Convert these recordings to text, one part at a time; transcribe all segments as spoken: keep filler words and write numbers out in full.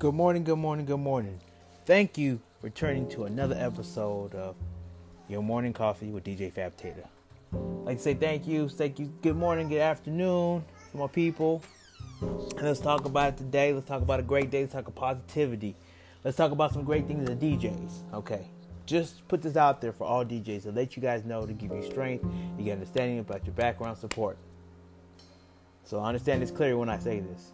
Good morning, good morning, good morning. Thank you for turning to another episode of Your Morning Coffee with D J Fab Tater. I'd like to say thank you, thank you, good morning, good afternoon to my people. And let's talk about it today. Let's talk about a great day. Let's talk about positivity. Let's talk about some great things as D Js. Okay. Just put this out there for all D Js to let you guys know, to give you strength, you get understanding about your background support. So understand this clearly when I say this.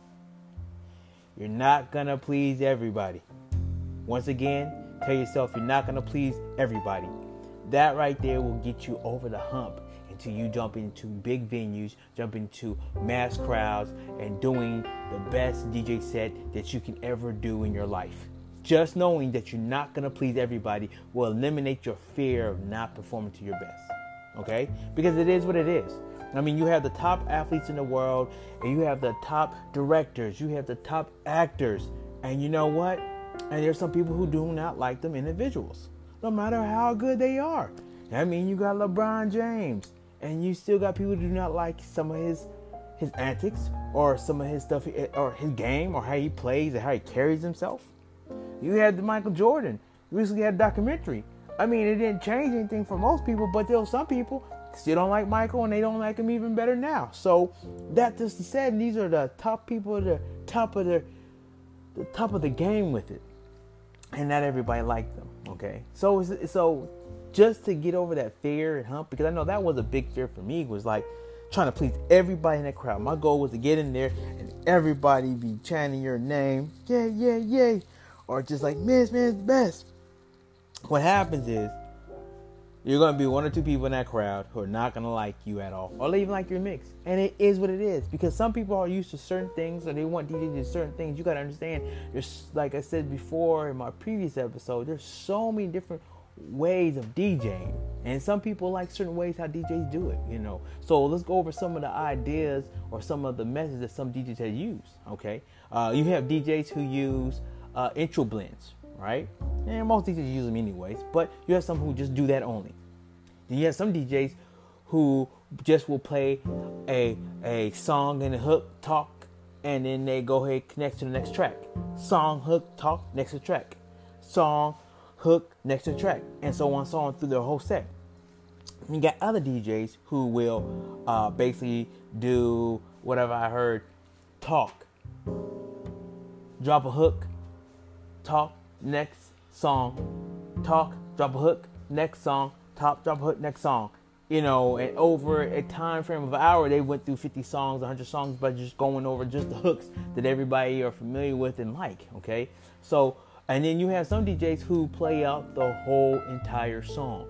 You're not going to please everybody. Once again, tell yourself you're not going to please everybody. That right there will get you over the hump until you jump into big venues, jump into mass crowds, and doing the best D J set that you can ever do in your life. Just knowing that you're not going to please everybody will eliminate your fear of not performing to your best. Okay? Because it is what it is. I mean, you have the top athletes in the world, and you have the top directors, you have the top actors, and you know what? And there's some people who do not like them individuals, no matter how good they are. I mean, you got LeBron James, and you still got people who do not like some of his his antics, or some of his stuff, or his game, or how he plays, or how he carries himself. You had the Michael Jordan. You recently had a documentary. I mean, it didn't change anything for most people, but there were some people still don't like Michael, and they don't like him even better now. So that just said, these are the top people, the top of the, the top of the game with it, and not everybody liked them. Okay, so so just to get over that fear and hump, because I know that was a big fear for me, was like trying to please everybody in that crowd. My goal was to get in there and everybody be chanting your name, yeah, yeah, yeah, or just like Miss, Miss, best. What happens is, you're going to be one or two people in that crowd who are not going to like you at all, or even like your mix. And it is what it is, because some people are used to certain things, or they want D Js to do certain things. You got to understand, there's, like I said before in my previous episode, there's so many different ways of DJing. And some people like certain ways how D Js do it, you know. So let's go over some of the ideas or some of the methods that some D Js have used, okay? Uh, you have D Js who use uh, intro blends, right? And most D Js use them anyways, but you have some who just do that only. Then you have some D Js who just will play a a song and a hook, talk, and then they go ahead and connect to the next track. Song, hook, talk, next to track. Song, hook, next to track, and so on and so on through the whole set. You got other D Js who will uh, basically do whatever I heard, talk, drop a hook, talk, next song, talk, drop a hook, next song, top, drop a hook, next song. You know, and over a time frame of an hour, they went through fifty songs, one hundred songs, by just going over just the hooks that everybody are familiar with and like, okay? So, and then you have some D Js who play out the whole entire song.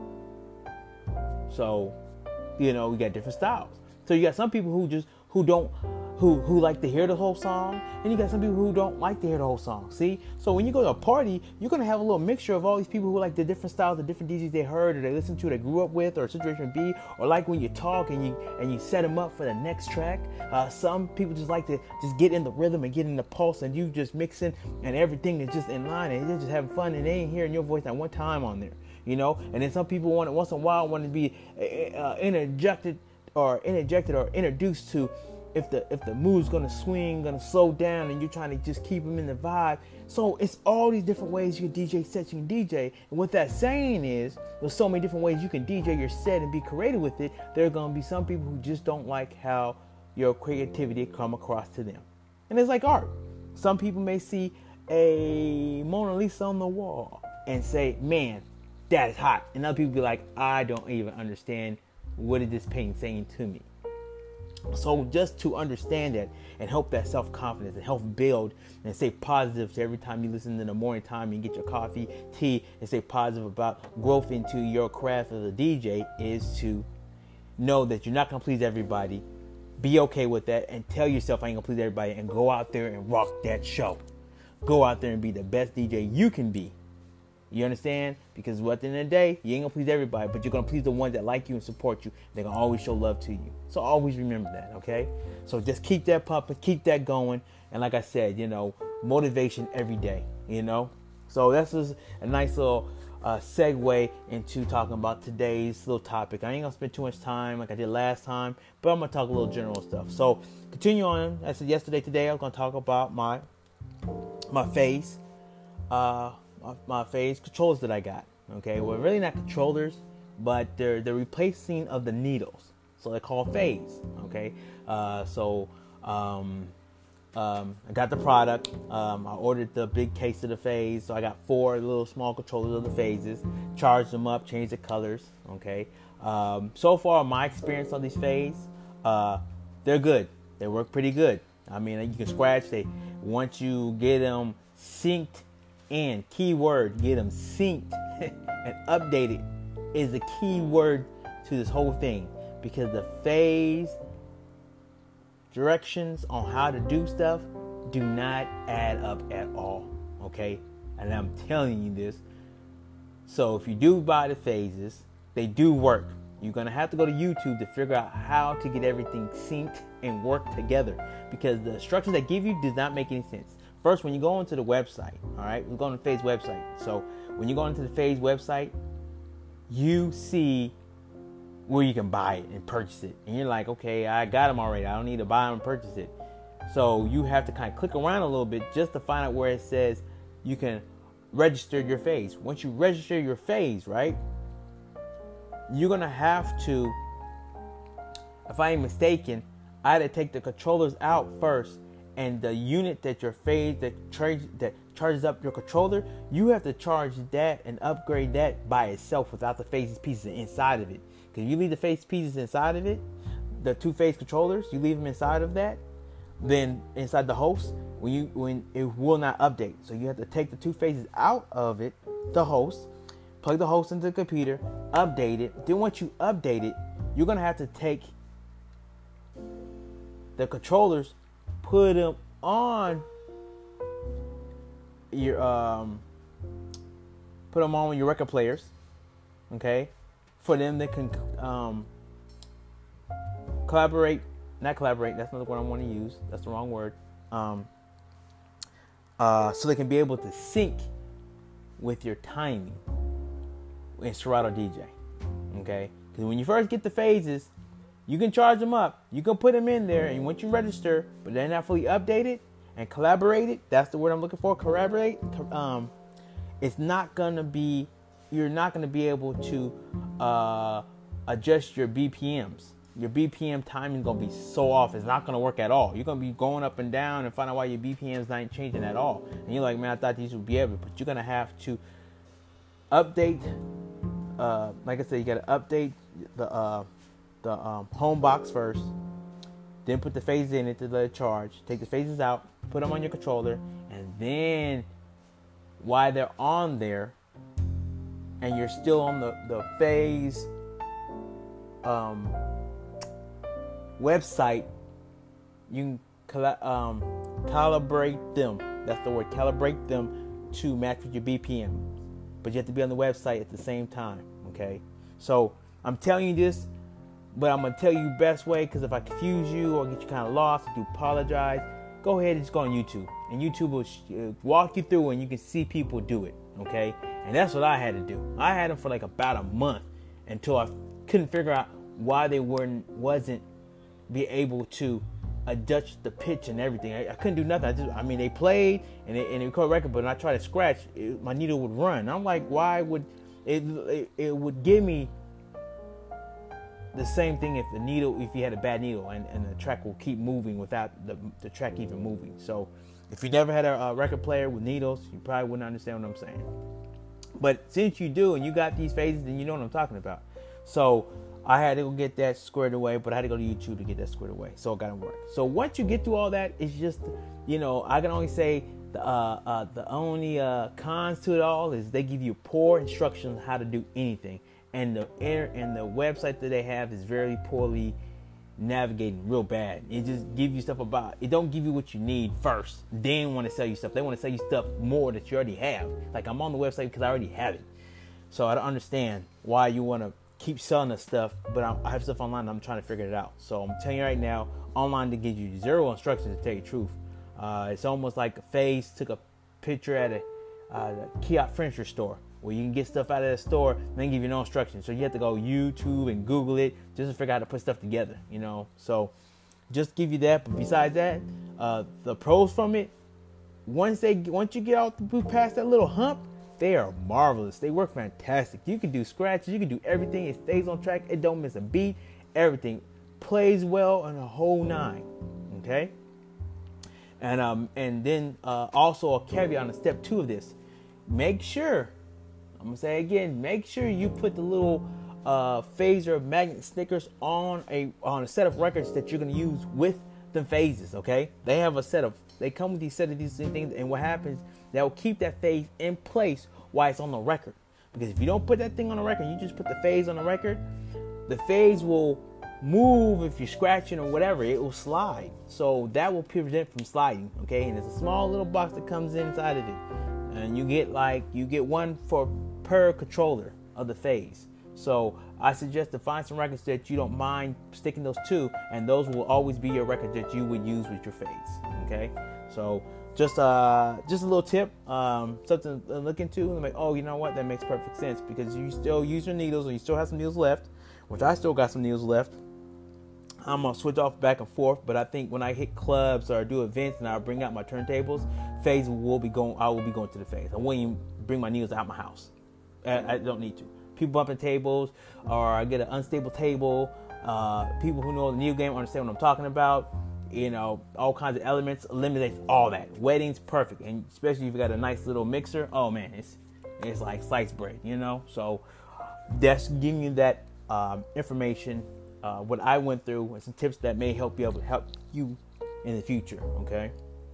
So, you know, we got different styles. So you got some people who just, who don't, Who, who like to hear the whole song, and you got some people who don't like to hear the whole song. See, so when you go to a party, you're gonna have a little mixture of all these people who like the different styles, the different D Js they heard or they listened to, they grew up with, or situation B, or like when you talk and you and you set them up for the next track. Uh, some people just like to just get in the rhythm and get in the pulse, and you just mixing, and everything is just in line, and you're just having fun, and they ain't hearing your voice not one time on there, you know. And then some people want once in a while want to be uh, interjected or interjected or introduced to. If the if the mood's gonna swing, gonna slow down, and you're trying to just keep them in the vibe. So it's all these different ways you can D J sets you can D J. And what that saying is, there's so many different ways you can D J your set and be creative with it. There are gonna be some people who just don't like how your creativity come across to them. And it's like art. Some people may see a Mona Lisa on the wall and say, man, that is hot. And other people be like, I don't even understand what is this painting saying to me. So just to understand that and help that self-confidence and help build and stay positive to every time you listen in the morning time and get your coffee, tea, and stay positive about growth into your craft as a D J is to know that you're not going to please everybody. Be okay with that and tell yourself I ain't going to please everybody, and go out there and rock that show. Go out there and be the best D J you can be. You understand? Because at the end of the day, you ain't going to please everybody, but you're going to please the ones that like you and support you. They're going to always show love to you. So always remember that, okay? So just keep that pumping, keep that going. And like I said, you know, motivation every day, you know? So that's just a nice little uh, segue into talking about today's little topic. I ain't going to spend too much time like I did last time, but I'm going to talk a little general stuff. So continue on. I said yesterday, today, I was going to talk about my my phase, uh, my, my phase controllers that I got. Okay, well, really not controllers, but they're the replacing of the needles. So they're called phase. Okay, uh, so um, um, I got the product. Um, I ordered the big case of the phase, so I got four little small controllers of the phases. Charged them up, changed the colors. Okay, um, so far my experience on these phase, uh, they're good. They work pretty good. I mean, you can scratch. They once you get them synced in, keyword, get them synced and updated is the key word to this whole thing, because the phase directions on how to do stuff do not add up at all. Okay, and I'm telling you this. So if you do buy the phases, they do work. You're going to have to go to YouTube to figure out how to get everything synced and work together, because the instructions they give you does not make any sense. First, when you go onto the website, all right, we're going to the Phase website. So when you go into the Phase website, you see where you can buy it and purchase it. And you're like, okay, I got them already. I don't need to buy them and purchase it. So you have to kind of click around a little bit just to find out where it says you can register your phase. Once you register your phase, right, you're going to have to, if I ain't mistaken, I had to take the controllers out first, and the unit that your phase that charge that charges up your controller, you have to charge that and upgrade that by itself without the phase pieces inside of it. Because you leave the phase pieces inside of it, the two phase controllers, you leave them inside of that, then inside the host, when you when it will not update. So you have to take the two phases out of it, the host, plug the host into the computer, update it. Then once you update it, you're gonna have to take the controllers, put them on your um, put them on your record players, okay, for them that can um, collaborate. Not collaborate. That's not the word I want to use. That's the wrong word. Um, uh, so they can be able to sync with your timing in Serato D J. Okay, because when you first get the phases, you can charge them up. You can put them in there, and once you register, but they're not fully updated and collaborated, that's the word I'm looking for, collaborate, um, it's not going to be, you're not going to be able to uh, adjust your B P Ms. Your B P M timing is going to be so off, it's not going to work at all. You're going to be going up and down and find out why your B P M's not changing at all. And you're like, man, I thought these would be able, but you're going to have to update, uh, like I said, you got to update the, uh, the um, home box first, then put the phases in it to let it charge. Take the phases out, put them on your controller, and then while they're on there and you're still on the, the phase um, website, you can um, calibrate them. That's the word, calibrate them to match with your B P M. But you have to be on the website at the same time, okay? So I'm telling you this, but I'm going to tell you best way, because if I confuse you or get you kind of lost, I do apologize. Go ahead and just go on YouTube. And YouTube will sh- walk you through and you can see people do it, okay? And that's what I had to do. I had them for like about a month until I couldn't figure out why they weren't, wasn't be able to adjust the pitch and everything. I, I couldn't do nothing. I just, I mean, they played and they, and they recorded record, but when I tried to scratch, it, my needle would run. I'm like, why would it, it, it would give me the same thing if the needle, if you had a bad needle, and, and the track will keep moving without the, the track even moving. So if you never had a, a record player with needles, you probably wouldn't understand what I'm saying. But since you do, and you got these phases, then you know what I'm talking about. So I had to go get that squared away, but I had to go to YouTube to get that squared away. So it got to work. So once you get through all that, it's just, you know, I can only say the uh, uh, the only uh, cons to it all is they give you poor instructions on how to do anything. And the air and the website that they have is very poorly navigating, real bad. It just gives you stuff about, it don't give you what you need first, then want to sell you stuff. They want to sell you stuff more that you already have. Like, I'm on the website because I already have it. So I don't understand why you want to keep selling us stuff, but I'm, I have stuff online and I'm trying to figure it out. So I'm telling you right now, online to give you zero instructions, to tell you the truth. Uh, it's almost like a Phase took a picture at a uh, kiosk furniture store, where you can get stuff out of the store and they give you no instructions. So you have to go YouTube and Google it just to figure out how to put stuff together, you know. So just give you that. But besides that, uh, the pros from it, once they once you get out the past that little hump, they are marvelous. They work fantastic. You can do scratches, you can do everything. It stays on track. It don't miss a beat. Everything plays well on a whole nine. Okay. And um and then uh, also a caveat on step two of this. Make sure, I'm gonna say again, make sure you put the little uh, phaser magnet stickers on a on a set of records that you're gonna use with the phases. Okay, they have a set of they come with these set of these things, and what happens, that will keep that phase in place while it's on the record. Because if you don't put that thing on the record, you just put the phase on the record, the phase will move if you're scratching or whatever. It will slide, so that will prevent from sliding. Okay, and there's a small little box that comes inside of it, and you get like you get one for per controller of the phase. So I suggest to find some records that you don't mind sticking those to, and those will always be your records that you would use with your phase. Okay, so just uh just a little tip, um something to look into. And like, oh, you know what, that makes perfect sense, because you still use your needles, and you still have some needles left, which I still got some needles left. I'm gonna switch off back and forth, but I think when I hit clubs or do events and I bring out my turntables, phase will be going. I will be going to the phase. I won't even bring my needles out my house. I, I don't need to. People bumping tables, or I get an unstable table. Uh, people who know the new game understand what I'm talking about. You know, all kinds of elements, eliminates all that. Weddings, perfect, and especially if you got a nice little mixer. Oh man, it's it's like sliced bread, you know. So that's giving you that um, information, uh, what I went through, and some tips that may help you able to help you in the future. Okay,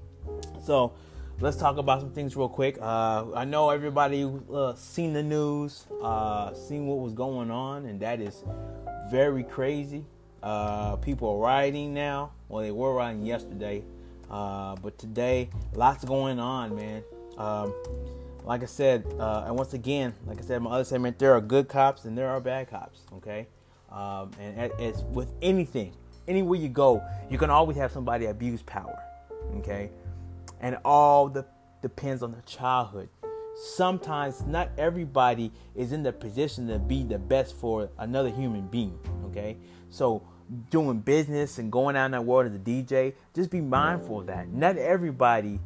so let's talk about some things real quick. Uh, I know everybody uh, seen the news, uh, seen what was going on, and that is very crazy. Uh, people are rioting now. Well, they were rioting yesterday, uh, but today, lots going on, man. Um, like I said, uh, and once again, like I said in my other segment, there are good cops and there are bad cops, okay? Um, and it's with anything, anywhere you go, you can always have somebody abuse power, okay? And all the depends on their childhood. Sometimes not everybody is in the position to be the best for another human being, okay? So doing business and going out in that world as a D J, just be mindful of that. Not everybody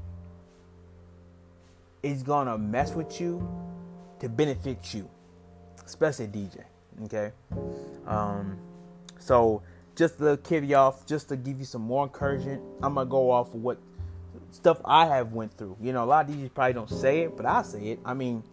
is going to mess with you to benefit you, especially a D J, okay? Um, so just to kick you off, just to give you some more encouragement, I'm going to go off of what stuff I have went through. You know, a lot of D Js probably don't say it, but I say it. I mean,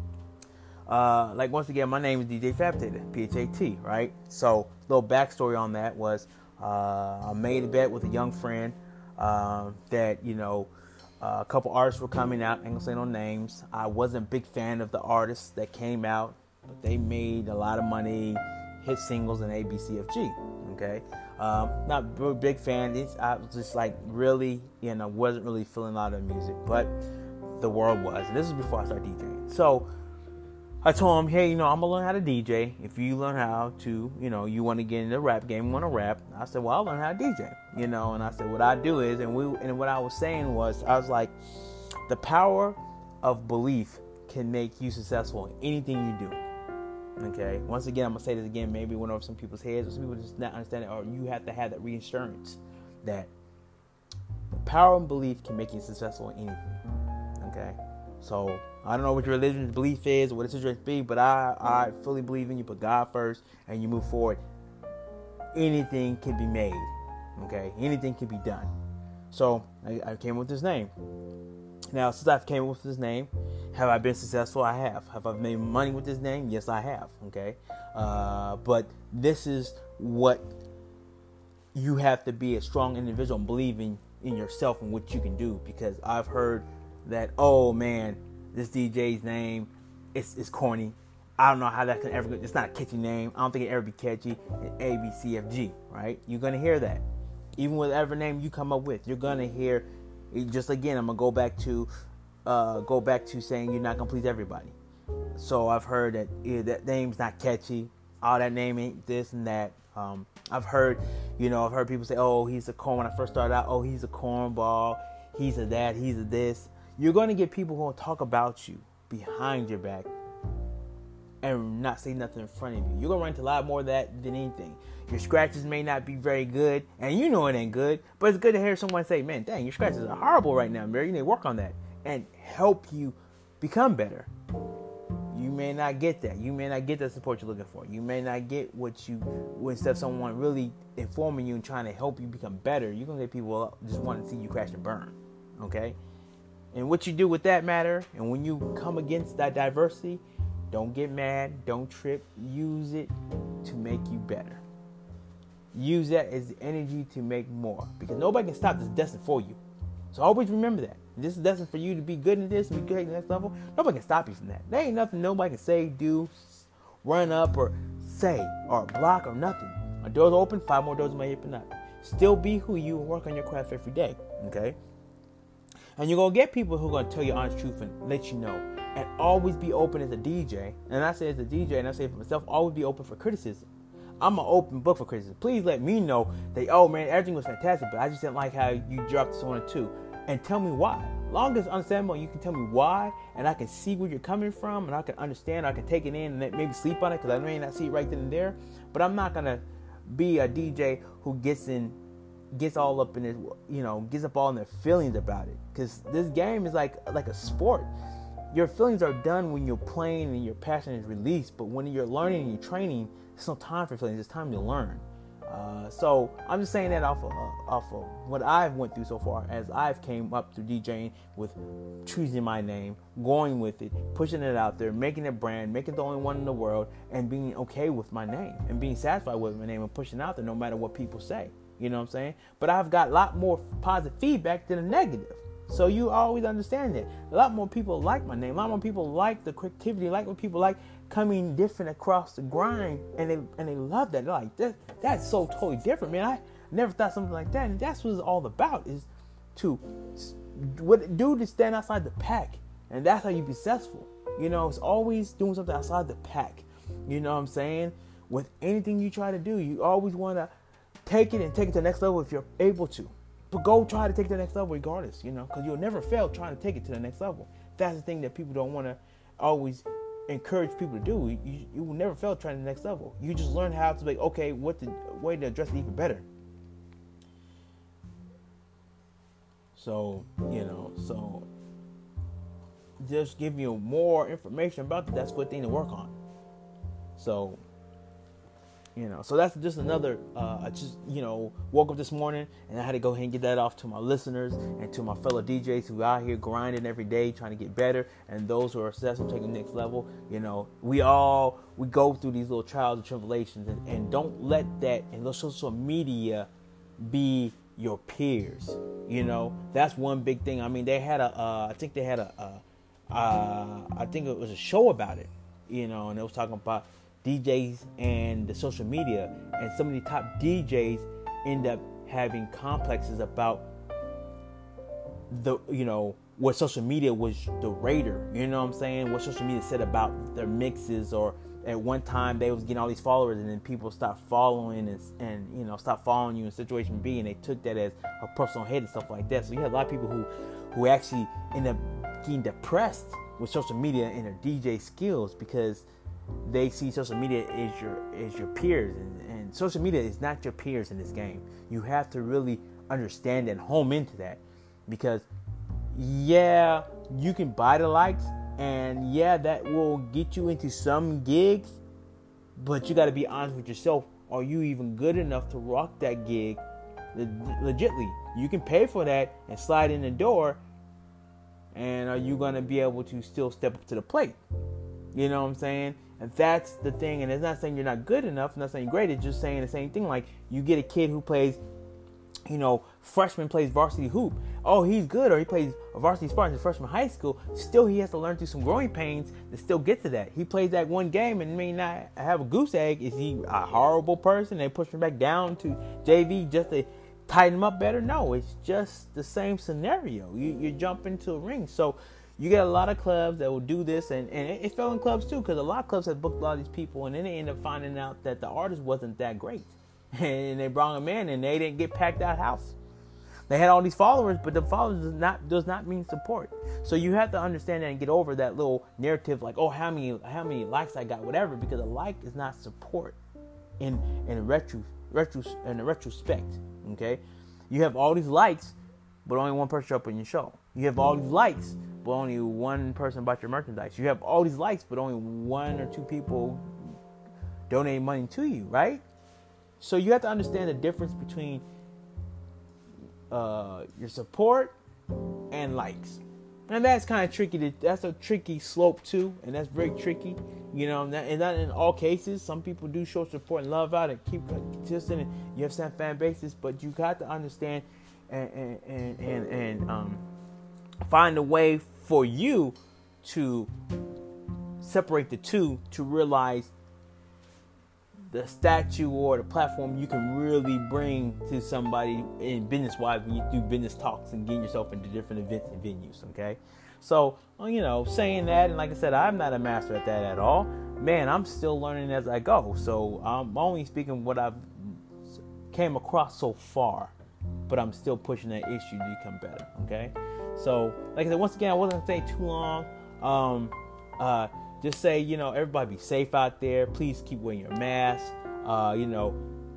uh, like once again, my name is D J Fab Tater, P H A T, right? So, little backstory on that was uh, I made a bet with a young friend uh, that, you know, uh, a couple artists were coming out. I ain't gonna say no names. I wasn't a big fan of the artists that came out, but they made a lot of money, hit singles in A, B, C, F, G. Okay, um, not a big fan. It's, I was just like really, you know, wasn't really feeling a lot of music, but the world was. And this is before I started DJing. So I told him, hey, you know, I'm gonna learn how to D J. If you learn how to, you know, you want to get in the rap game, you want to rap. I said, well, I'll learn how to D J. You know, and I said, what I do is, and we, and what I was saying was, I was like, the power of belief can make you successful in anything you do. Okay. Once again, I'm gonna say this again. Maybe it went over some people's heads, or some people just not understand it, or you have to have that reassurance that the power of belief can make you successful in anything. Okay. So I don't know what your religion's belief is or what it should be, but I, I fully believe in you put God first and you move forward. Anything can be made. Okay. Anything can be done. So I, I came with this name. Now, since I came up with this name, have I been successful? I have. Have I made money with this name? Yes, I have. Okay. Uh, but this is what you have to be a strong individual and believe in, in yourself and what you can do. Because I've heard that, oh man, this D J's name, it's, it's corny. I don't know how that can ever, it's not a catchy name. I don't think it ever be catchy. A, B, C, F, G, right? You're going to hear that. Even whatever name you come up with, you're going to hear. Just again, I'm gonna go back to uh, go back to saying you're not gonna please everybody. So I've heard that yeah, that name's not catchy. Oh, that name ain't this and that. Um, I've heard, you know, I've heard people say, "Oh, he's a corn." When I first started out, "Oh, he's a cornball. He's a that. He's a this." You're gonna get people who will talk about you behind your back and not say nothing in front of you. You're gonna run into a lot more of that than anything. Your scratches may not be very good, and you know it ain't good, but it's good to hear someone say, man, dang, your scratches are horrible right now, man. You need to work on that and help you become better. You may not get that. You may not get the support you're looking for. You may not get what you, instead of someone really informing you and trying to help you become better, you're going to get people just want to see you crash and burn, okay? And what you do with that matter, and when you come against that diversity, don't get mad, don't trip. Use it to make you better. Use that as energy to make more, because nobody can stop this destined for you. So always remember that. This is destined for you to be good in this and be good at the next level. Nobody can stop you from that. There ain't nothing nobody can say, do, run up, or say, or block, or nothing. A door's open, five more doors may open up. Still be who you and work on your craft every day, okay? And you're going to get people who are going to tell you honest truth and let you know. And always be open as a D J. And I say as a D J, and I say for myself, always be open for criticism. I'm an open book for criticism. Please let me know that, oh man, everything was fantastic, but I just didn't like how you dropped this one or two. And tell me why. Long as it's understandable, you can tell me why, and I can see where you're coming from, and I can understand, I can take it in and maybe sleep on it, because I may not see it right then and there. But I'm not going to be a D J who gets in, gets all up in his, you know, gets up all in their feelings about it. Because this game is like like a sport. Your feelings are done when you're playing and your passion is released. But when you're learning and you're training, there's no time for feelings. It's time to learn. Uh, so I'm just saying that off of, uh, off of what I've went through so far, as I've came up through DJing with choosing my name, going with it, pushing it out there, making a brand, making it the only one in the world, and being okay with my name and being satisfied with my name and pushing out there no matter what people say. You know what I'm saying? But I've got a lot more positive feedback than a negative. So you always understand that. A lot more people like my name. A lot more people like the creativity, like what people like coming different across the grind, and they and they love that. They're like, that, that's so totally different, man. I never thought something like that. And that's what it's all about, is to what do to stand outside the pack. And that's how you be successful. You know, it's always doing something outside the pack. You know what I'm saying? With anything you try to do, you always want to take it and take it to the next level if you're able to. But go try to take it to the next level regardless, you know, because you'll never fail trying to take it to the next level. That's the thing that people don't want to always encourage people to do. You, you will never fail trying to the next level. You just learn how to be, okay, what the way to address it even better. So, you know, so just give you more information about that. That's a good thing to work on. So, you know, so that's just another, uh, I just, you know, woke up this morning and I had to go ahead and get that off to my listeners and to my fellow D Js who are out here grinding every day, trying to get better, and those who are successful, taking the next level. You know, we all, we go through these little trials and tribulations, and, and don't let that, and those social media be your peers. You know, that's one big thing. I mean, they had a, uh, I think they had a, uh, uh, I think it was a show about it, you know, and it was talking about D Js and the social media, and some of the top D Js end up having complexes about the, you know, what social media was the raider, you know what I'm saying? What social media said about their mixes, or at one time they was getting all these followers, and then people stopped following and, and you know, stopped following you in situation B, and they took that as a personal hate and stuff like that. So you had a lot of people who, who actually end up getting depressed with social media and their D J skills, because they see social media as your as your peers, and, and social media is not your peers in this game. You have to really understand and home into that, because yeah, you can buy the likes, and yeah, that will get you into some gigs, but you got to be honest with yourself. Are you even good enough to rock that gig legitly? You can pay for that and slide in the door, and are you going to be able to still step up to the plate? You know what I'm saying? And that's the thing. And it's not saying you're not good enough, not saying you're great. It's just saying the same thing. Like, you get a kid who plays, you know, freshman plays varsity hoop. Oh, he's good. Or he plays a varsity sport in freshman high school. Still, he has to learn through some growing pains to still get to that. He plays that one game and may not have a goose egg. Is he a horrible person? They push him back down to J V just to tighten him up better? No, it's just the same scenario. You, you jump into a ring. So you get a lot of clubs that will do this, and, and it, it fell in clubs too, because a lot of clubs have booked a lot of these people, and then they end up finding out that the artist wasn't that great. And they brought them in, and they didn't get packed out house. They had all these followers, but the followers does not does not mean support. So you have to understand that and get over that little narrative, like, oh, how many how many likes I got, whatever, because a like is not support in in retro retros in the retrospect. Okay, you have all these likes, but only one person up on your show. You have all these likes, but only one person bought your merchandise. You have all these likes, but only one or two people donate money to you, right? So you have to understand the difference between uh, your support and likes. And that's kind of tricky. To, that's a tricky slope too, and that's very tricky. You know, and, that, and not in all cases. Some people do show support and love out and keep consistent, and you have some fan bases. But you got to understand and and and and, and um, find a way for you to separate the two to realize the statue or the platform you can really bring to somebody in business-wise when you do business talks and getting yourself into different events and venues, okay? So, you know, saying that, and like I said, I'm not a master at that at all. Man, I'm still learning as I go. So I'm only speaking what I've came across so far, but I'm still pushing that issue to become better, okay? So, like I said, once again, I wasn't going to say too long. Um, uh, Just say, you know, everybody be safe out there. Please keep wearing your mask. Uh, you know,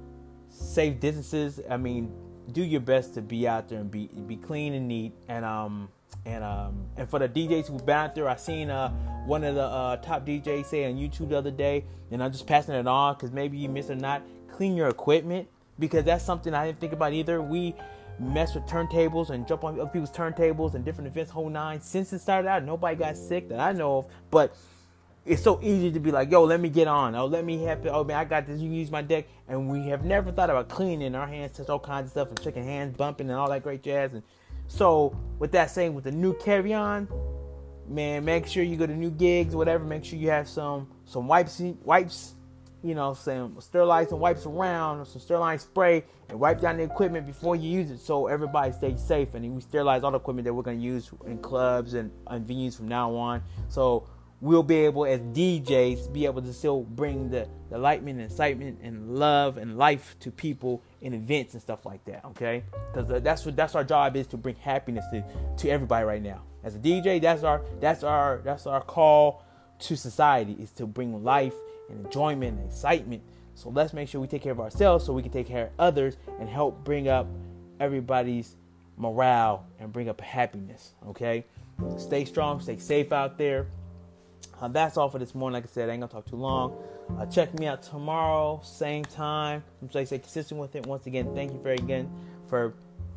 safe distances. I mean, do your best to be out there and be be clean and neat. And um and um and for the D Js who've been out there, I seen uh one of the uh, top D Js say on YouTube the other day, and I'm just passing it on because maybe you missed or not. Clean your equipment, because that's something I didn't think about either. We mess with turntables and jump on other people's turntables and different events, whole nine. Since it started out, nobody got sick that I know of, but it's so easy to be like, yo, let me get on. Oh, let me have it. Oh, man, I got this. You can use my deck. And we have never thought about cleaning our hands, touch all kinds of stuff, and shaking hands, bumping, and all that great jazz. And so, with that saying, with the new carry-on, man, make sure you go to new gigs, whatever. Make sure you have some some wipes, wipes, you know, some sterilizing wipes around, or some sterilizing spray, and wipe down the equipment before you use it, so everybody stays safe. And we sterilize all the equipment that we're going to use in clubs and, and venues from now on. So we'll be able, as D Js, be able to still bring the, the enlightenment, excitement, and love and life to people in events and stuff like that, okay? Because that's what that's our job is, to bring happiness to, to everybody right now. As a D J, that's our that's our that's our call to society, is to bring life and enjoyment and excitement. So let's make sure we take care of ourselves so we can take care of others and help bring up everybody's morale and bring up happiness, okay? Stay strong, stay safe out there. Uh, that's all for this morning. Like I said, I ain't gonna talk too long. Uh, check me out tomorrow, same time. I'm trying to stay consistent with it. Once again, thank you very again for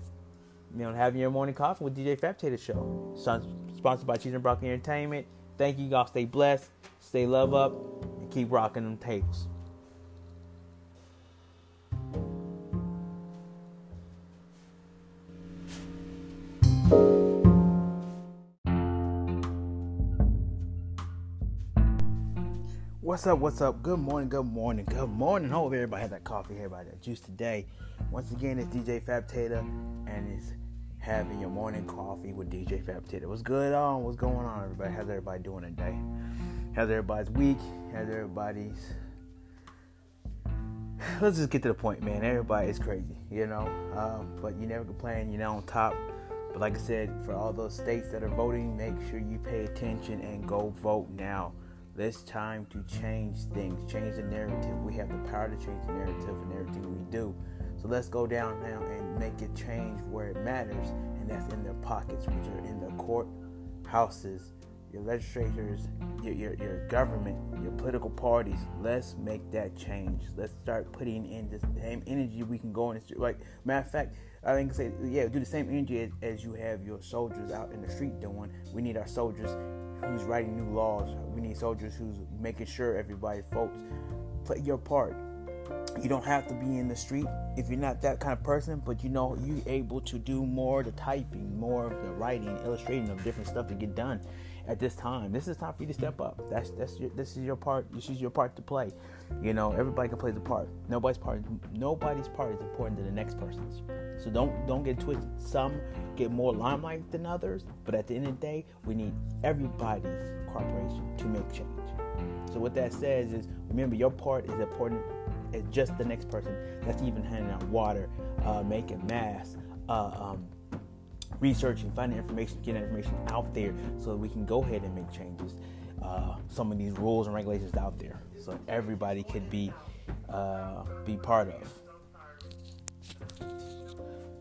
you know having your morning coffee with D J Fab Tater Show. Sponsored by Cheese and Broccoli Entertainment. Thank you, y'all. Stay blessed, stay love up, and keep rocking them tables. What's up, what's up? Good morning, good morning, good morning. Hope everybody had that coffee, everybody that juice today. Once again, it's D J Fab Tater, and it's having your morning coffee with D J Fab Tater. What's good on? What's going on, everybody? How's everybody doing today? How's everybody's week? How's everybody's... Let's just get to the point, man. Everybody is crazy, you know? Um, but you never complain, you're not on top. But like I said, for all those states that are voting, make sure you pay attention and go vote now. It's time to change things, change the narrative. We have the power to change the narrative in everything we do. So let's go down now and make it change where it matters, and that's in their pockets, which are in the courthouses, your legislators, your, your, your government, your political parties. Let's make that change. Let's start putting in the same energy we can go in the street. Like, matter of fact, I think say, yeah, do the same energy as, as you have your soldiers out in the street doing. We need our soldiers who's writing new laws. We need soldiers who's making sure everybody votes. Play your part. You don't have to be in the street if you're not that kind of person, but you know, you're able to do more of the typing, more of the writing, illustrating of different stuff to get done at this time. This is time for you to step up. That's that's your, this is your part. This is your part to play. You know, everybody can play the part. Nobody's part. Nobody's part is important than the next person's. So don't don't get twisted. Some get more limelight than others, but at the end of the day, we need everybody's cooperation to make change. So what that says is, remember, your part is important as just the next person. That's even handing out water, uh, making masks, uh, um, researching, finding information, getting information out there so that we can go ahead and make changes. Uh, some of these rules and regulations out there, so everybody could be uh, be part of.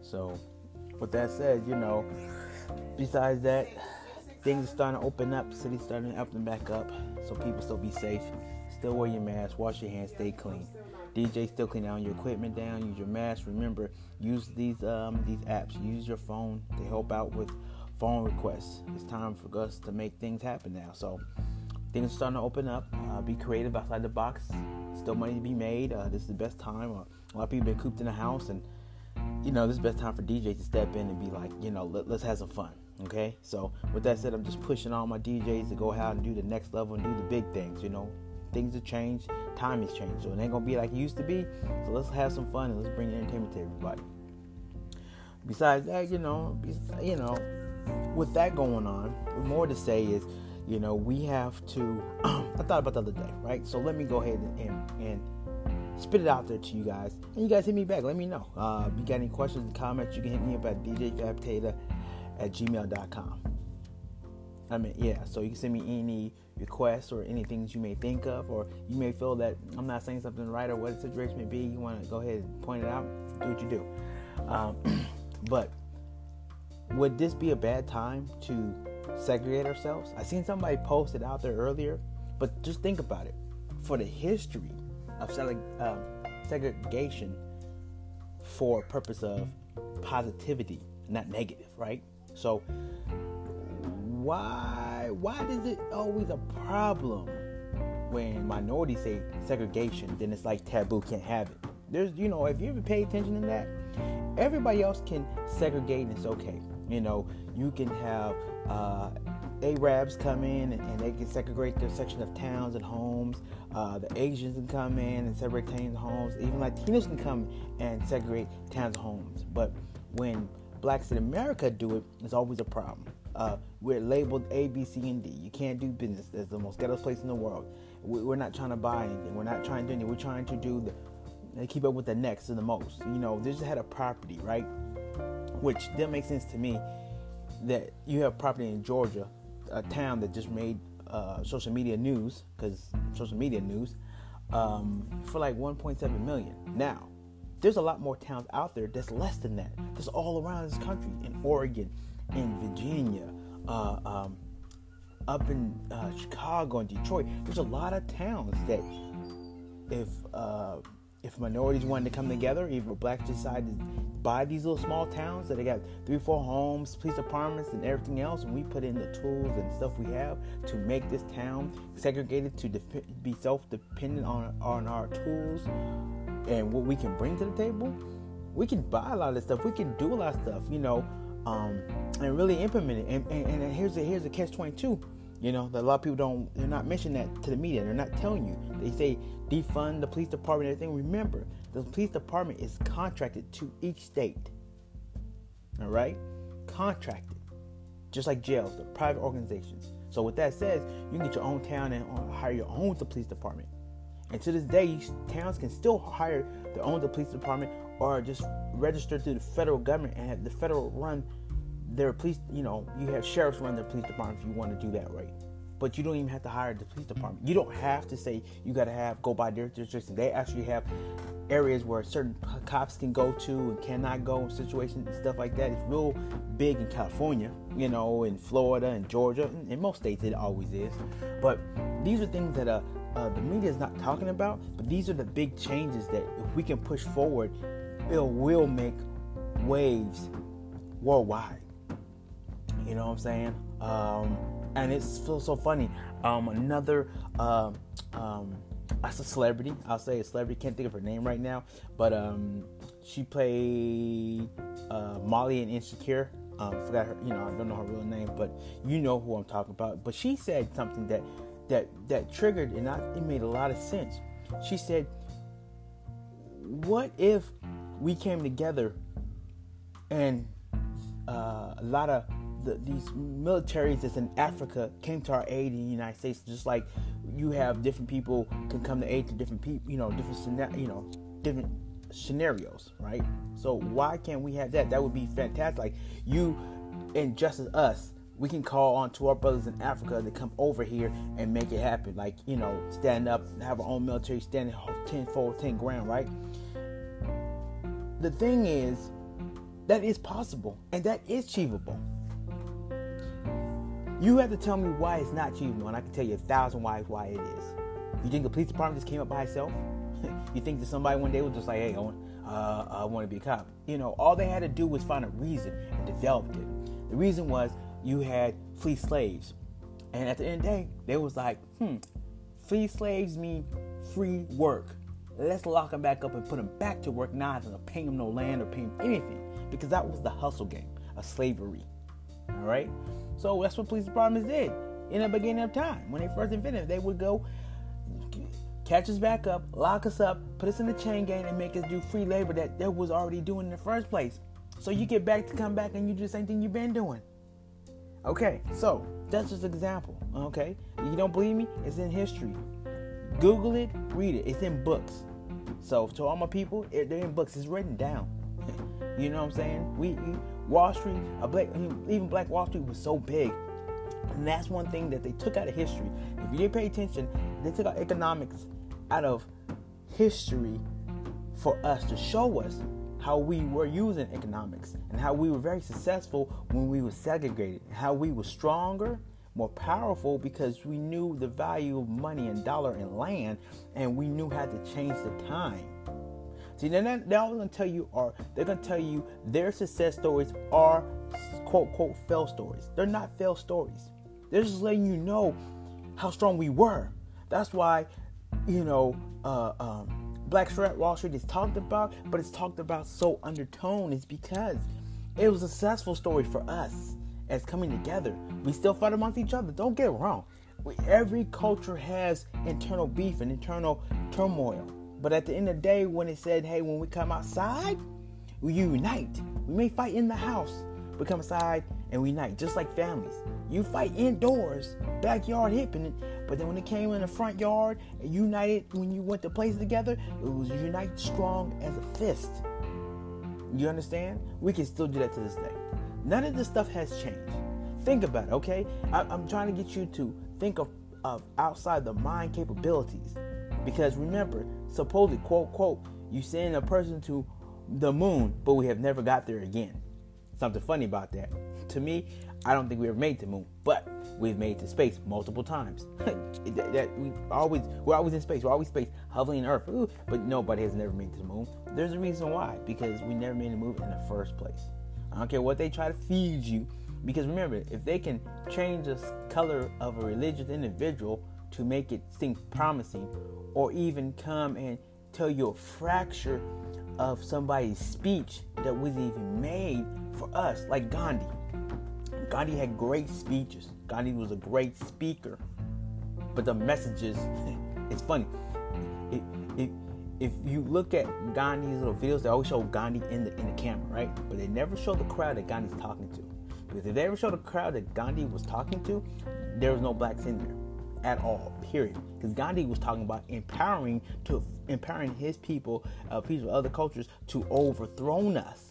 So, with that said, you know, besides that, things are starting to open up. Cities starting to open back up. So people still be safe. Still wear your mask. Wash your hands. Stay clean. D J still clean down your equipment down. Use your mask. Remember, use these um, these apps. Use your phone to help out with phone requests. It's time for us to make things happen now. So things are starting to open up. Uh, be creative outside the box. Still money to be made. Uh, this is the best time. Uh, a lot of people been cooped in the house, and you know, this is the best time for D Js to step in and be like, you know, let, let's have some fun. Okay? So with that said, I'm just pushing all my D Js to go out and do the next level and do the big things, you know. Things have changed. Time has changed. So it ain't going to be like it used to be. So let's have some fun and let's bring entertainment to everybody. Besides that, you know, you know, with that going on, more to say is, you know, we have to, I thought about the other day, right? So let me go ahead and, and, and spit it out there to you guys. And you guys hit me back. Let me know. Uh, if you got any questions and comments, you can hit me up at d j fab tata at gmail dot com. I mean, yeah, so you can send me any requests or anything you may think of, or you may feel that I'm not saying something right or what the situation may be. You want to go ahead and point it out, do what you do. Um, but would this be a bad time to segregate ourselves? I seen somebody post it out there earlier, but just think about it. For the history of seg- um, segregation for purpose of positivity, not negative, right? So why why is it always a problem when minorities say segregation? Then it's like taboo, can't have it. There's, you know, if you ever pay attention to that, everybody else can segregate and it's okay. You know, you can have uh, Arabs come in and, and they can segregate their section of towns and homes. Uh, the Asians can come in and segregate towns and homes. Even Latinos can come and segregate towns and homes. But when blacks in America do it, it's always a problem. Uh, we're labeled A, B, C, and D. You can't do business. It's the most ghetto place in the world. We, we're not trying to buy anything. We're not trying to do anything. We're trying to do the they keep up with the next and the most. You know, they just had a property, right? Which didn't make sense to me that you have property in Georgia, a town that just made uh, social media news, because social media news, um, for like one point seven million. Now, there's a lot more towns out there that's less than that. That's all around this country, in Oregon, in Virginia, uh, um, up in uh, Chicago and Detroit. There's a lot of towns that if uh, if minorities wanted to come together, if blacks decided to buy these little small towns that they got three, four homes, police departments, and everything else, and we put in the tools and stuff we have to make this town segregated to def- be self-dependent on on our tools and what we can bring to the table, we can buy a lot of this stuff. We can do a lot of stuff, you know, um, and really implement it. And, and, and here's a, here's a catch twenty-two. You know, that a lot of people don't, they're not mentioning that to the media. They're not telling you. They say defund the police department and everything. Remember, the police department is contracted to each state. All right? Contracted. Just like jails, they're private organizations. So with that said, you can get your own town and hire your own police department. And to this day, towns can still hire their own police department or just register to the federal government and have the federal run their police, you know, you have sheriffs run their police department if you want to do that, right? But you don't even have to hire the police department. You don't have to say you got to have, go by their districts. They actually have areas where certain cops can go to and cannot go in situations and stuff like that. It's real big in California, you know, in Florida and Georgia. In most states it always is. But these are things that uh, uh, the media is not talking about. But these are the big changes that if we can push forward, it will make waves worldwide. You know what I'm saying? Um, and it feels so funny. Um, another, um, um, that's a celebrity. I'll say a celebrity. Can't think of her name right now. But um, she played uh, Molly in Insecure. Um, forgot her. You know, I don't know her real name, but you know who I'm talking about. But she said something that that that triggered, and I, it made a lot of sense. She said, "What if we came together and uh, a lot of The, these militaries that's in Africa came to our aid in the United States, just like you have different people can come to aid to different people, you know, different, you know, different scenarios, right? So why can't we have that? That would be fantastic. Like you and just as us, we can call on to our brothers in Africa to come over here and make it happen. Like, you know, stand up, have our own military, stand ten forward, ten ground, right? The thing is, That is possible, and that is achievable. You have to tell me why it's not achievable, and I can tell you a thousand whys why it is. You think the police department just came up by itself? You think that somebody one day was just like, hey, I want, uh, I want to be a cop? You know, all they had to do was find a reason and developed it. The reason was you had free slaves. And at the end of the day, they was like, hmm, free slaves mean free work. Let's lock them back up and put them back to work, not to pay them no land or pay them anything. Because that was the hustle game of slavery. All right? So that's what police departments did in the beginning of time. When they first invented it, they would go catch us back up, lock us up, put us in the chain gang, and make us do free labor that they was already doing in the first place. So you get back to come back and you do the same thing you've been doing. Okay, so that's just an example. Okay, you don't believe me? It's in history. Google it, read it. It's in books. So to all my people, they're in books. It's written down. You know what I'm saying? We, we Wall Street, a black, even Black Wall Street was so big. And that's one thing that they took out of history. If you didn't pay attention, they took out economics out of history for us to show us how we were using economics and how we were very successful when we were segregated, how we were stronger, more powerful because we knew the value of money and dollar and land, and we knew how to change the time. See, they're not, they're all going to tell you are they're going to tell you their success stories are quote quote fail stories. They're not fail stories. They're just letting you know how strong we were. That's why, you know, uh, um, Black Wall Street is talked about, but it's talked about so undertone. It's because it was a successful story for us as coming together. We still fight amongst each other. Don't get it wrong. We, every culture has internal beef and internal turmoil. But at the end of the day, when it said, hey, when we come outside, we unite. We may fight in the house, but come outside and we unite, just like families. You fight indoors, backyard hipping it, but then when it came in the front yard and united, when you went to places together, it was unite strong as a fist. You understand? We can still do that to this day. None of this stuff has changed. Think about it, okay? I, I'm trying to get you to think of, of outside the mind capabilities. Because remember, supposedly, quote, quote, you send a person to the moon, but we have never got there again. Something funny about that. To me, I don't think we ever made the moon, but we've made it to space multiple times. that, that we always, we're always in space. We're always space, hovering in Earth. Ooh, but nobody has never made it to the moon. There's a reason why. Because we never made a move in the first place. I don't care what they try to feed you. Because remember, if they can change the color of a religious individual to make it seem promising, or even come and tell you a fracture of somebody's speech that was even made for us, like Gandhi. Gandhi had great speeches. Gandhi was a great speaker. But the messages, it's funny. It, it, if you look at Gandhi's little videos, they always show Gandhi in the in the camera, right? But they never show the crowd that Gandhi's talking to. Because if they ever showed the crowd that Gandhi was talking to, there was no blacks in there at all, period. Because Gandhi was talking about empowering to empowering his people, uh, people of other cultures, to overthrow us.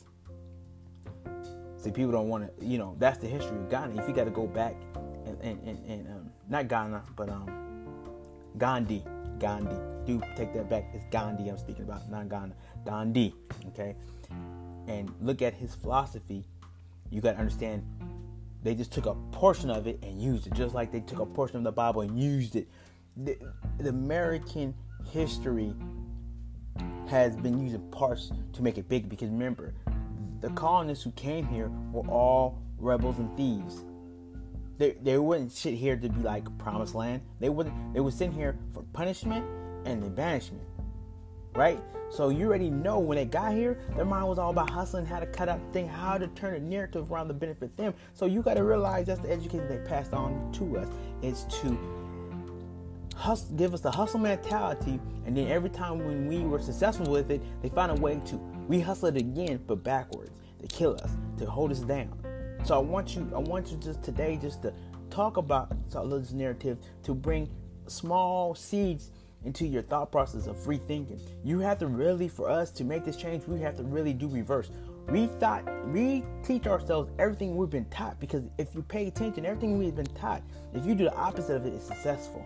See, people don't want to, you know, that's the history of Gandhi. If you got to go back and, and, and, and um, not Ghana, but um, Gandhi, Gandhi. Do take that back. It's Gandhi I'm speaking about, not Ghana. Gandhi, okay? And look at his philosophy. You got to understand, they just took a portion of it and used it, just like they took a portion of the Bible and used it. The, the American history has been using parts to make it big, because remember, the colonists who came here were all rebels and thieves. They they wouldn't sit here to be like promised land. They wouldn't. They were sitting here for punishment and the banishment, right? So you already know when they got here, their mind was all about hustling, how to cut out things, how to turn a narrative around to benefit them. So you got to realize that's the education they passed on to us, is to hustle, give us the hustle mentality, and then every time when we were successful with it, they found a way to re-hustle it again, but backwards, to kill us, to hold us down. So I want you, I want you just today just to talk about this narrative, to bring small seeds into your thought process of free thinking. You have to really, for us to make this change, we have to really do reverse. We thought, we teach ourselves everything we've been taught, because if you pay attention, everything we've been taught, if you do the opposite of it, it's successful.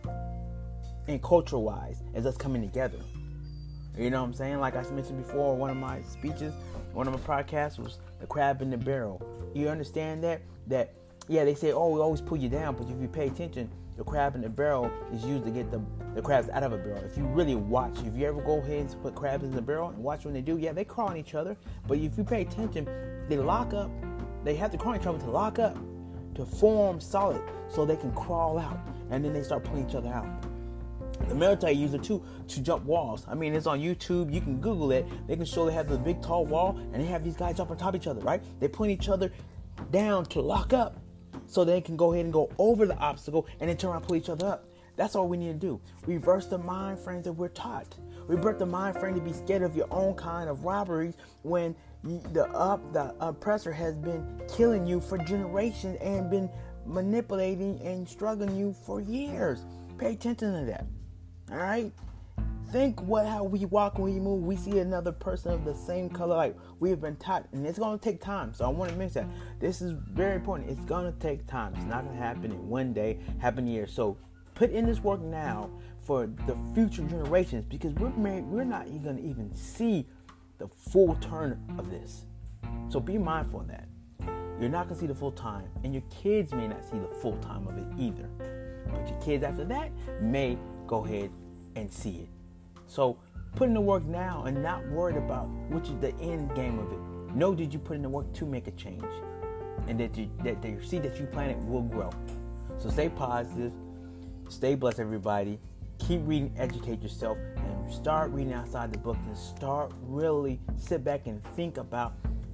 And culture-wise, as us coming together. You know what I'm saying? Like I mentioned before in one of my speeches, one of my podcasts was the crab in the barrel. You understand that? That, yeah, they say, oh, we always pull you down, but if you pay attention, the crab in the barrel is used to get the, the crabs out of a barrel. If you really watch, if you ever go ahead and put crabs in the barrel and watch when they do, yeah, they crawl on each other. But if you pay attention, they lock up. They have to crawl on each other to lock up, to form solid, so they can crawl out. And then they start pulling each other out. The military use it too to jump walls. I mean, it's on YouTube. You can Google it. They can show they have the big tall wall, and they have these guys jump on top of each other, right? They put each other down to lock up, so they can go ahead and go over the obstacle and then turn around and pull each other up. That's all we need to do. Reverse the mind frames that we're taught. Reverse the mind frame to be scared of your own kind of robberies when the up the oppressor has been killing you for generations and been manipulating and struggling you for years. Pay attention to that. All right? Think what how we walk when we move. We see another person of the same color like we have been taught, and it's going to take time. So I want to mention that this is very important. It's going to take time. It's not going to happen in one day, happen years. So put in this work now for the future generations, because we're married, we're not even going to even see the full turn of this. So be mindful of that. You're not going to see the full time, and your kids may not see the full time of it either. But your kids after that may go ahead and see it. So put in the work now and not worried about which is the end game of it. Know that you put in the work to make a change, and that you, that the seed that you planted will grow. So stay positive, stay blessed, everybody. Keep reading, educate yourself, and start reading outside the book, and start really sit back and think about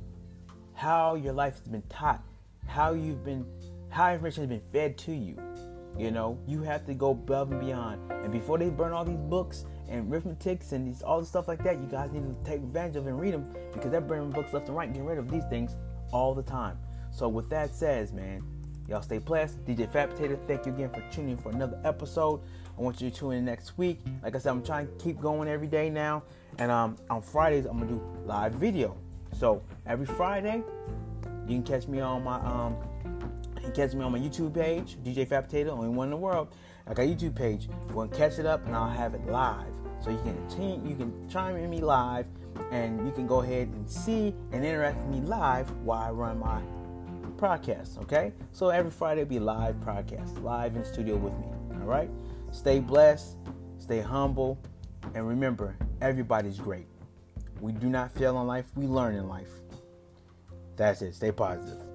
how your life has been taught, how you've been, how information has been fed to you. You know, you have to go above and beyond. And before they burn all these books and arithmetics and these all the stuff like that, you guys need to take advantage of and read them, because they're burning books left and right and getting rid of these things all the time. So with that said, man, y'all stay blessed. D J Fat Potato, thank you again for tuning in for another episode. I want you to tune in next week. Like I said, I'm trying to keep going every day now. And um, on Fridays, I'm going to do live video. So every Friday, you can catch me on my um, you can catch me on my YouTube page, D J Fat Potato, only one in the world. I got a YouTube page. You're going to catch it up, and I'll have it live. So you can team, you can chime in me live, and you can go ahead and see and interact with me live while I run my podcast. Okay? So every Friday will be live podcast, live in studio with me. All right? Stay blessed, stay humble, and remember, everybody's great. We do not fail in life, we learn in life. That's it. Stay positive.